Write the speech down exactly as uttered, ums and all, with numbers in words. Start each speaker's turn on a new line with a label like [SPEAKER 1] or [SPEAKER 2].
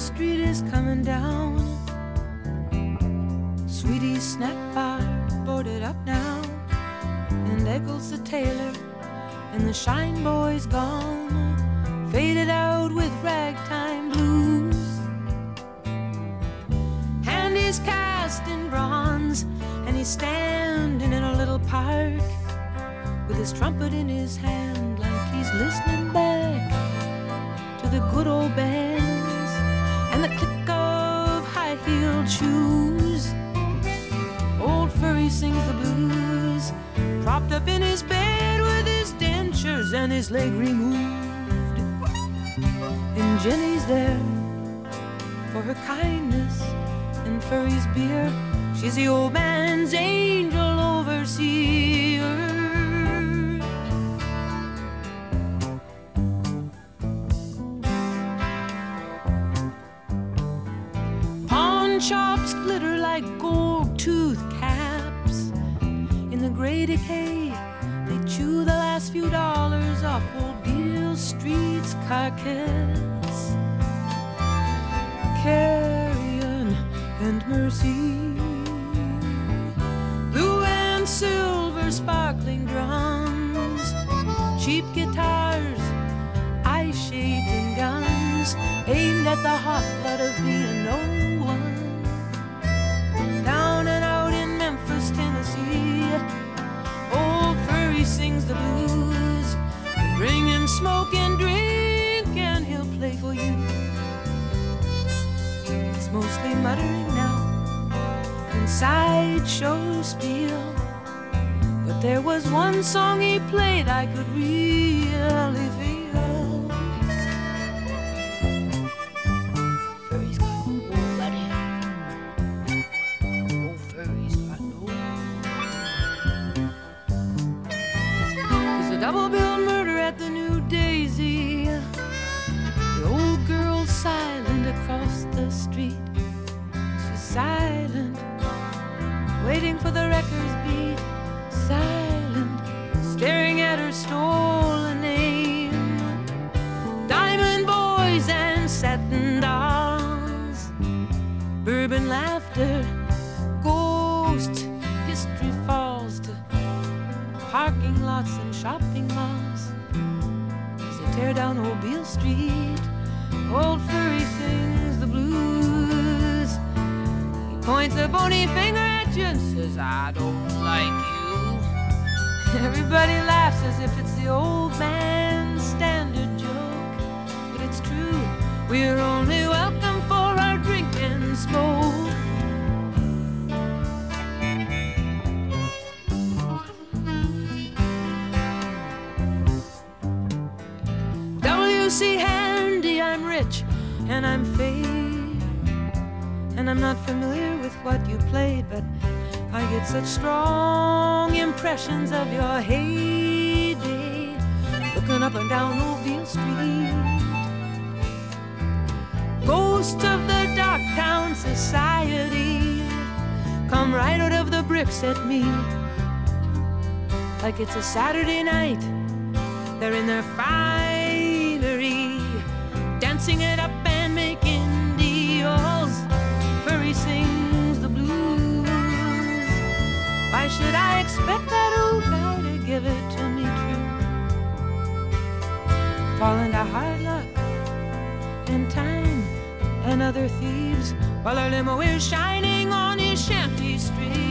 [SPEAKER 1] street is coming down. Sweetie's snack bar boarded up now, and Eccles the tailor and the Shine Boy's gone, faded out with ragtime blues. And he's cast in bronze, and he's standing in a little park with his trumpet in his hand, like he's listening back to the good old bands and the click of high-heeled shoes. Old Furry sings the blues, propped up in his bed with his dentures and his leg removed. And Jenny's there for her kindness and Furry's beer. She's the old man's angel overseer. Pawn shops glitter like gold tooth caps. In the gray decay, they chew the last few dollars off old Beale Street's carcass. Carrion and Mercy, blue and silver sparkling drums, cheap guitars, eye-shades and guns, aimed at the hot blood of being no one. Down and out in Memphis, Tennessee, old Furry sings the blues. Bring him smoke and drink and he'll play for you. It's mostly muttering now and sideshow spiel, but there was one song he played I could really feel. Furry's got nobody. Oh, Furry's got nobody. There's a double-billed murder at the New Daisy. The old girl's silent across the street. She's silent, waiting for the records beat. Silent, staring at her stolen name. Diamond boys and satin dolls, bourbon laughter, ghosts. History falls to parking lots and shopping malls as they tear down old Beale Street. Old Furry sings the blues. He points a bony finger at you and says, I don't like you. Everybody laughs as if it's the old man's standard joke, but it's true. We're only welcome for our drink and smoke. W C Handy, I'm rich and I'm fair, and I'm not familiar with what you played, but I get such strong impressions of your heyday, looking up and down old Beale Street. Ghosts of the dark town society come right out of the bricks at me, like it's a Saturday night. They're in their finery, dancing it up and making deals. Furry sings the blues. Why should I expect that old guy to give it to me true? Fall into hard luck and time and other thieves, while our limo is shining on his shanty street.